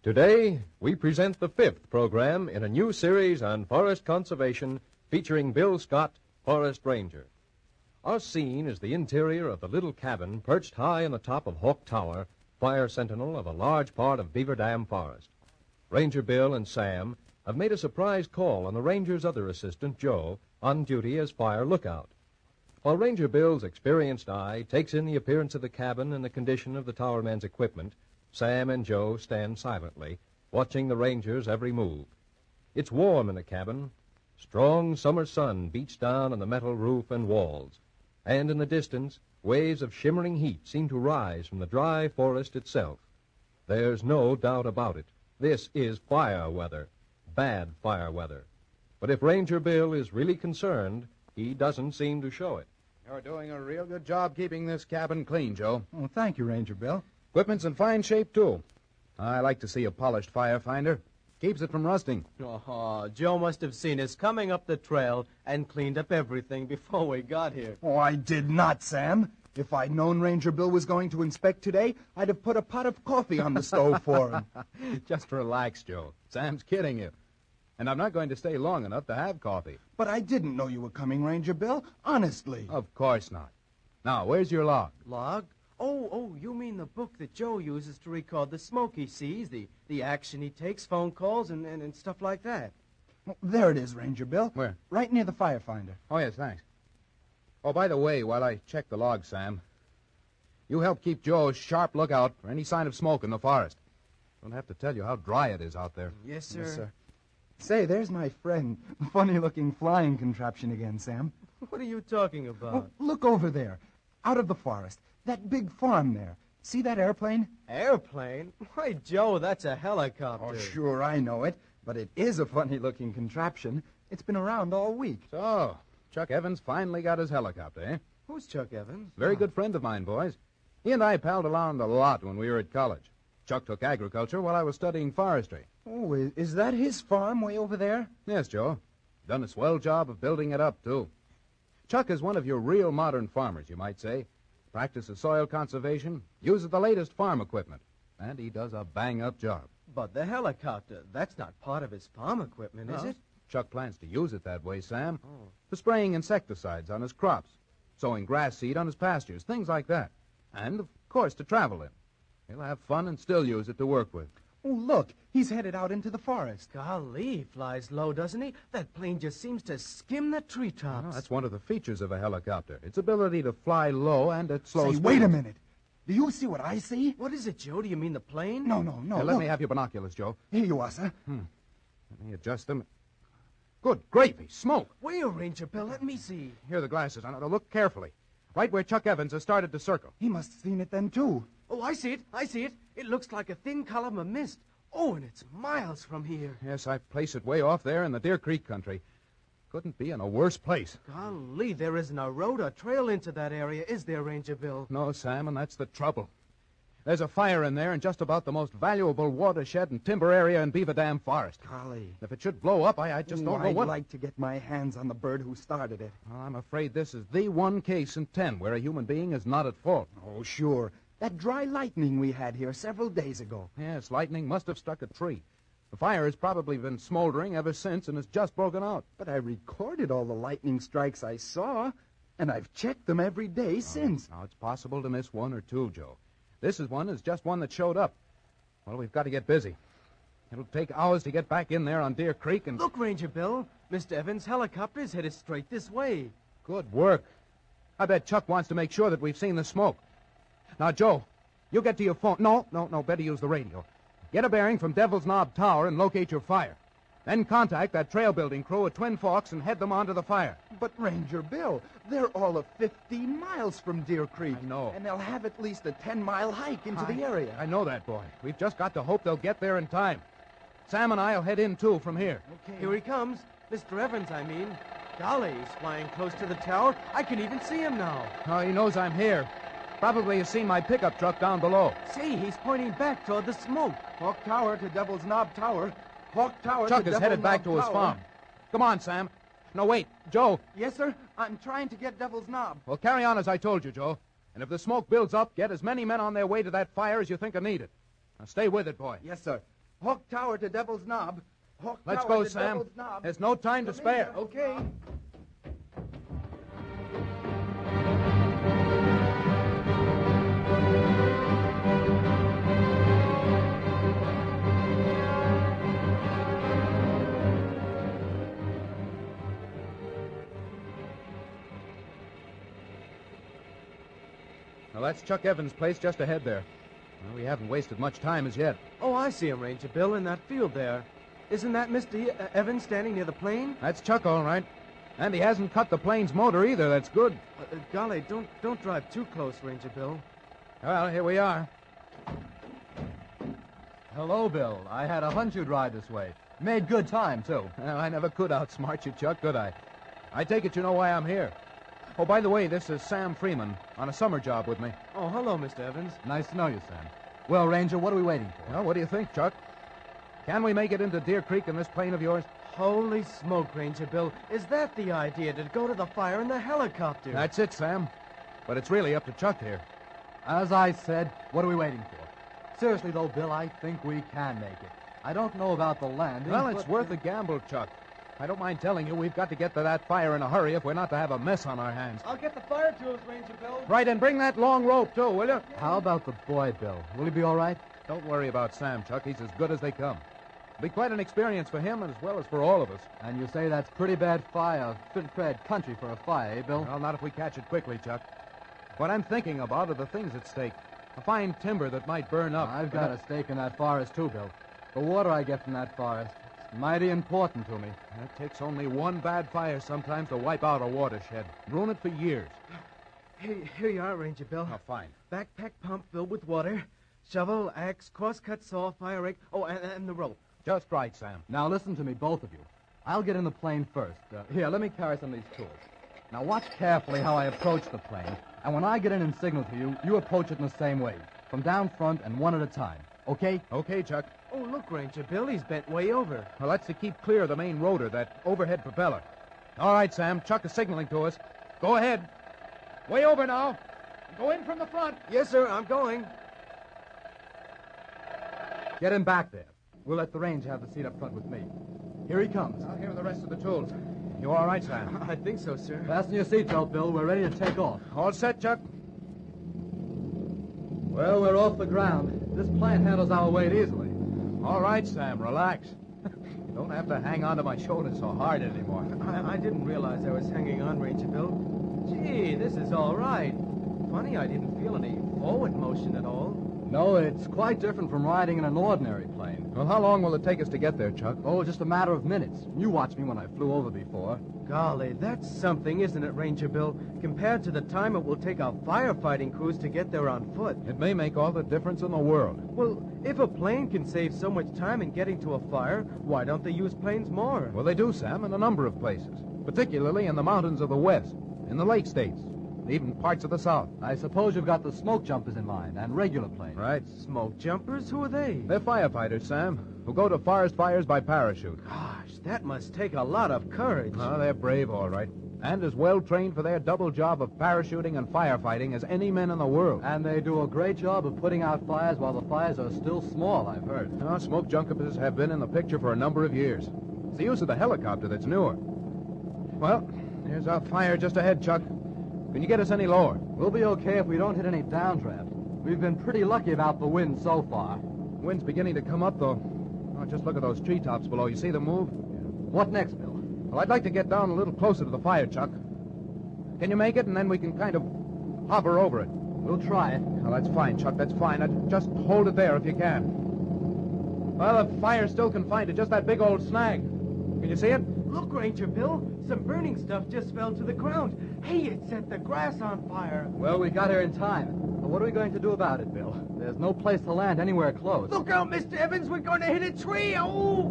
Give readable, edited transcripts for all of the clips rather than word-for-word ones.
Today, we present the fifth program in a new series on forest conservation featuring Bill Scott, Forest Ranger. Our scene is the interior of the little cabin perched high on the top of Hawk Tower, fire sentinel of a large part of Beaver Dam Forest. Ranger Bill and Sam have made a surprise call on the ranger's other assistant, Joe, on duty as fire lookout. While Ranger Bill's experienced eye takes in the appearance of the cabin and the condition of the towerman's equipment, Sam and Joe stand silently, watching the ranger's every move. It's warm in the cabin. Strong summer sun beats down on the metal roof and walls. And in the distance, waves of shimmering heat seem to rise from the dry forest itself. There's no doubt about it. This is fire weather. Bad fire weather. But if Ranger Bill is really concerned, he doesn't seem to show it. You're doing a real good job keeping this cabin clean, Joe. Oh, thank you, Ranger Bill. Equipment's in fine shape, too. I like to see a polished fire finder. Keeps it from rusting. Oh, Joe must have seen us coming up the trail and cleaned up everything before we got here. Oh, I did not, Sam. If I'd known Ranger Bill was going to inspect today, I'd have put a pot of coffee on the stove for him. Just relax, Joe. Sam's kidding you. And I'm not going to stay long enough to have coffee. But I didn't know you were coming, Ranger Bill. Honestly. Of course not. Now, where's your log? Log? Oh, you mean the book that Joe uses to record the smoke he sees, the action he takes, phone calls, and stuff like that. Oh, there it is, Ranger Bill. Where? Right near the fire finder. Oh, yes, thanks. Oh, by the way, while I check the log, Sam, you help keep Joe a sharp lookout for any sign of smoke in the forest. Don't have to tell you how dry it is out there. Yes, sir. Yes, sir. Say, there's my friend. Funny-looking flying contraption again, Sam. What are you talking about? Oh, look over there. Out of the forest. That big farm there. See that airplane? Airplane? Why, Joe, that's a helicopter. Oh, sure, I know it. But it is a funny-looking contraption. It's been around all week. So, Chuck Evans finally got his helicopter, eh? Who's Chuck Evans? Very good friend of mine, boys. He and I palled around a lot when we were at college. Chuck took agriculture while I was studying forestry. Oh, is that his farm way over there? Yes, Joe. Done a swell job of building it up, too. Chuck is one of your real modern farmers, you might say. Practices soil conservation, uses the latest farm equipment, and he does a bang-up job. But the helicopter, that's not part of his farm equipment, is it? Chuck plans to use it that way, Sam. For spraying insecticides on his crops, sowing grass seed on his pastures, things like that. And, of course, to travel in. He'll have fun and still use it to work with. Oh, look, he's headed out into the forest. Golly, he flies low, doesn't he? That plane just seems to skim the treetops. Well, that's one of the features of a helicopter. Its ability to fly low and at slow Say, speed. wait a minute. Do you see what I see? What is it, Joe? Do you mean the plane? No. Here, let me have your binoculars, Joe. Here you are, sir. Let me adjust them. Good gravy, smoke. Where, Ranger Bill? Let me see. Here are the glasses. Now, look carefully. Right where Chuck Evans has started to circle. He must have seen it then, too. Oh, I see it. It looks like a thin column of mist. Oh, and it's miles from here. Yes, I place it way off there in the Deer Creek country. Couldn't be in a worse place. Golly, there isn't a road or trail into that area, is there, Ranger Bill? No, Sam, and that's the trouble. There's a fire in there in just about the most valuable watershed and timber area in Beaver Dam Forest. Golly. If it should blow up, I just don't know what... I'd like to get my hands on the bird who started it. Well, I'm afraid this is the one case in 10 where a human being is not at fault. Oh, sure. That dry lightning we had here several days ago. Yes, lightning must have struck a tree. The fire has probably been smoldering ever since and has just broken out. But I recorded all the lightning strikes I saw, and I've checked them every day since. Now, it's possible to miss one or two, Joe. This is just one that showed up. Well, we've got to get busy. It'll take hours to get back in there on Deer Creek and... Look, Ranger Bill. Mr. Evans' helicopter is headed straight this way. Good work. I bet Chuck wants to make sure that we've seen the smoke. Now, Joe, you get to your phone. No, better use the radio. Get a bearing from Devil's Knob Tower and locate your fire. Then contact that trail building crew at Twin Forks and head them onto the fire. But, Ranger Bill, they're all of 15 miles from Deer Creek. I know. And they'll have at least a 10-mile hike into the area. I know that, boy. We've just got to hope they'll get there in time. Sam and I'll head in, too, from here. Okay. Here he comes. Mr. Evans, I mean. Golly, he's flying close to the tower. I can even see him now. Oh, he knows I'm here. Probably has seen my pickup truck down below. See, he's pointing back toward the smoke. Hawk Tower to Devil's Knob Tower. Hawk Tower Chuck to is headed back to his farm. Come on, Sam. No, wait. Joe. Yes, sir? I'm trying to get Devil's Knob. Well, carry on as I told you, Joe. And if the smoke builds up, get as many men on their way to that fire as you think are needed. Now, stay with it, boy. Yes, sir. Hawk Tower to Devil's Knob. Hawk Let's Tower go, to Sam. Devil's Knob. There's no time to Come in spare. here. Okay. Now, that's Chuck Evans' place just ahead there. Well, we haven't wasted much time as yet. Oh, I see him, Ranger Bill, in that field there. Isn't that Mr. Evans standing near the plane? That's Chuck, all right. And he hasn't cut the plane's motor either. That's good. Golly, don't drive too close, Ranger Bill. Well, here we are. Hello, Bill. I had a hunch you'd ride this way. Made good time, too. Well, I never could outsmart you, Chuck, could I? I take it you know why I'm here. Oh, by the way, this is Sam Freeman on a summer job with me. Oh, hello, Mr. Evans. Nice to know you, Sam. Well, Ranger, what are we waiting for? Well, what do you think, Chuck? Can we make it into Deer Creek in this plane of yours? Holy smoke, Ranger Bill. Is that the idea, to go to the fire in the helicopter? That's it, Sam. But it's really up to Chuck here. As I said, what are we waiting for? Seriously, though, Bill, I think we can make it. I don't know about the landing. Well, it's but- worth a gamble, Chuck. I don't mind telling you, we've got to get to that fire in a hurry if we're not to have a mess on our hands. I'll get the fire tools, Ranger Bill. Right, and bring that long rope, too, will you? How about the boy, Bill? Will he be all right? Don't worry about Sam, Chuck. He's as good as they come. It'll be quite an experience for him as well as for all of us. And you say that's pretty bad bad country for a fire, eh, Bill? Well, not if we catch it quickly, Chuck. What I'm thinking about are the things at stake. A fine timber that might burn up. I've got a stake in that forest, too, Bill. The water I get from that forest, it's mighty important to me. It takes only one bad fire sometimes to wipe out a watershed. Ruin it for years. Here you are, Ranger Bill. Oh, fine. Backpack pump filled with water. Shovel, axe, crosscut saw, fire rake. Oh, and the rope. Just right, Sam. Now, listen to me, both of you. I'll get in the plane first. Here, let me carry some of these tools. Now, watch carefully how I approach the plane. And when I get in and signal to you, you approach it in the same way. From down front and one at a time. Okay? Okay, Chuck. Oh, look, Ranger Bill, he's bent way over. Well, that's to keep clear of the main rotor, that overhead propeller. All right, Sam. Chuck is signaling to us. Go ahead. Way over now. Go in from the front. Yes, sir, I'm going. Get him back there. We'll let the ranger have the seat up front with me. Here he comes. Now, here are the rest of the tools. You all right, Sam? I think so, sir. Fasten your seatbelt, Bill. We're ready to take off. All set, Chuck? Well, we're off the ground. This plane handles our weight easily. All right, Sam. Relax. You don't have to hang on to my shoulder so hard anymore. I didn't realize I was hanging on, Ranger Bill. Gee, this is all right. Funny, I didn't feel any forward motion at all. No, it's quite different from riding in an ordinary plane. Well, how long will it take us to get there, Chuck? Oh, just a matter of minutes. You watched me when I flew over before. Golly, that's something, isn't it, Ranger Bill? Compared to the time it will take our firefighting crews to get there on foot. It may make all the difference in the world. Well, if a plane can save so much time in getting to a fire, why don't they use planes more? Well, they do, Sam, in a number of places. Particularly in the mountains of the West, in the Lake States, even parts of the South. I suppose you've got the smoke jumpers in mind, and regular planes. Right. Smoke jumpers? Who are they? They're firefighters, Sam, who go to forest fires by parachute. Gosh, that must take a lot of courage. Oh, they're brave, all right. And as well trained for their double job of parachuting and firefighting as any men in the world. And they do a great job of putting out fires while the fires are still small, I've heard. Oh, smoke jumpers have been in the picture for a number of years. It's the use of the helicopter that's newer. Well, here's our fire just ahead, Chuck. Can you get us any lower? We'll be okay if we don't hit any downdraft. We've been pretty lucky about the wind so far. Wind's beginning to come up, though. Oh, just look at those treetops below. You see them move? What next, Bill? Well, I'd like to get down a little closer to the fire, Chuck. Can you make it? And then we can kind of hover over it. We'll try it. Well, that's fine, Chuck. That's fine. Just hold it there if you can. Well, the fire's still confined to just that big old snag. Can you see it? Look, Ranger Bill, some burning stuff just fell to the ground. Hey, it set the grass on fire. Well, we got here in time. But what are we going to do about it, Bill? There's no place to land anywhere close. Look out, Mr. Evans, we're going to hit a tree. Oh!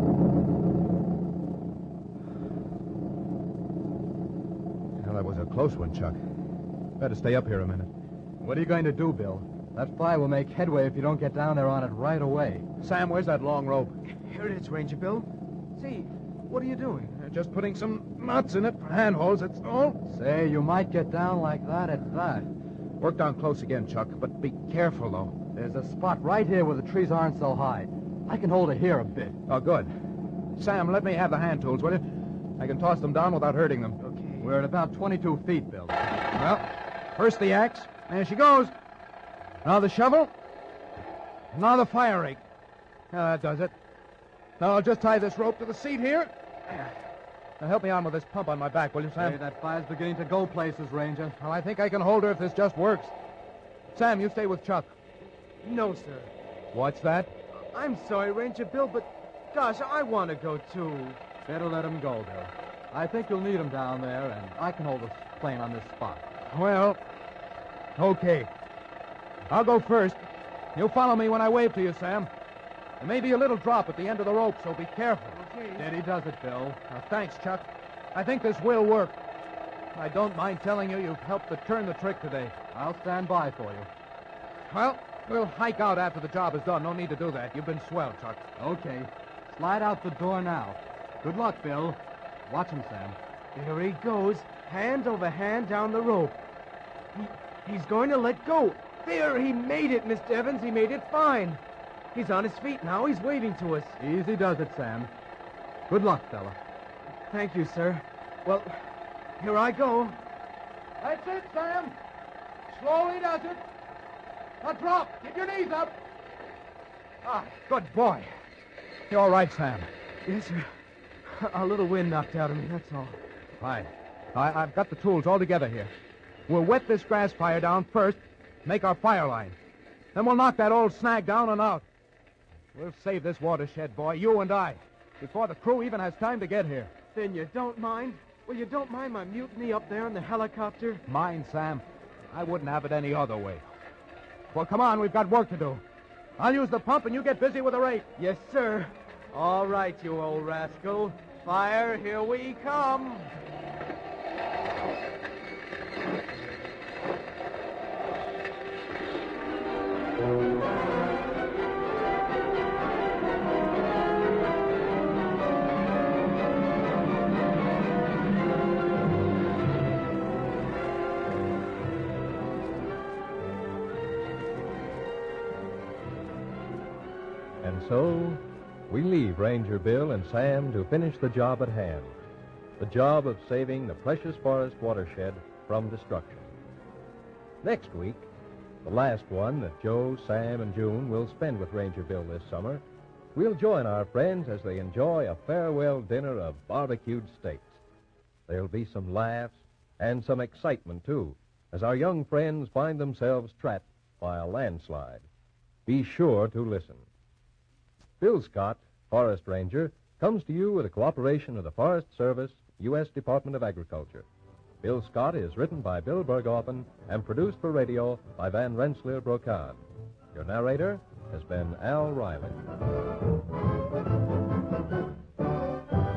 Well, that was a close one, Chuck. Better stay up here a minute. What are you going to do, Bill? That fire will make headway if you don't get down there on it right away. Sam, where's that long rope? Here it is, Ranger Bill. Say, what are you doing? Just putting some knots in it for handholds, that's all. Say, you might get down like that at that. Work down close again, Chuck, but be careful, though. There's a spot right here where the trees aren't so high. I can hold her here a bit. Oh, good. Sam, let me have the hand tools, will you? I can toss them down without hurting them. Okay. We're at about 22 feet, Bill. Well, first the axe. There she goes. Now the shovel. Now the fire rake. Now that does it. Now I'll just tie this rope to the seat here. Now help me on with this pump on my back, will you, Sam? Hey, that fire's beginning to go places, Ranger. Well, I think I can hold her if this just works. Sam, you stay with Chuck. No, sir. What's that? I'm sorry, Ranger Bill, but gosh, I want to go too. Better let him go, Bill. I think you'll need him down there, and I can hold the plane on this spot. Well, okay. I'll go first. You follow me when I wave to you, Sam. There may be a little drop at the end of the rope, so be careful. Okay. Steady does it, Bill. Thanks, Chuck. I think this will work. I don't mind telling you, you've helped to turn the trick today. I'll stand by for you. Well, we'll hike out after the job is done. No need to do that. You've been swell, Chuck. Okay. Slide out the door now. Good luck, Bill. Watch him, Sam. There he goes, hand over hand down the rope. He's going to let go. There, he made it, Mr. Evans. He made it fine. He's on his feet now. He's waving to us. Easy does it, Sam. Good luck, fella. Thank you, sir. Well, here I go. That's it, Sam. Slowly does it. Now drop. Keep your knees up. Ah, good boy. You all right, Sam? Yes, sir. A little wind knocked out of me, that's all. Fine. I've got the tools all together here. We'll wet this grass fire down first, make our fire line. Then we'll knock that old snag down and out. We'll save this watershed, boy, you and I, before the crew even has time to get here. Then you don't mind? Well, you don't mind my mutiny up there in the helicopter? Mind, Sam. I wouldn't have it any other way. Well, come on, we've got work to do. I'll use the pump and you get busy with the rake. Yes, sir. All right, you old rascal. Fire, here we come. And so, we leave Ranger Bill and Sam to finish the job at hand. The job of saving the precious forest watershed from destruction. Next week, the last one that Joe, Sam, and June will spend with Ranger Bill this summer, we'll join our friends as they enjoy a farewell dinner of barbecued steaks. There'll be some laughs and some excitement, too, as our young friends find themselves trapped by a landslide. Be sure to listen. Bill Scott, Forest Ranger, comes to you with the cooperation of the Forest Service, U.S. Department of Agriculture. Bill Scott is written by Bill Berghoffen and produced for radio by Van Rensselaer Brocard. Your narrator has been Al Riley.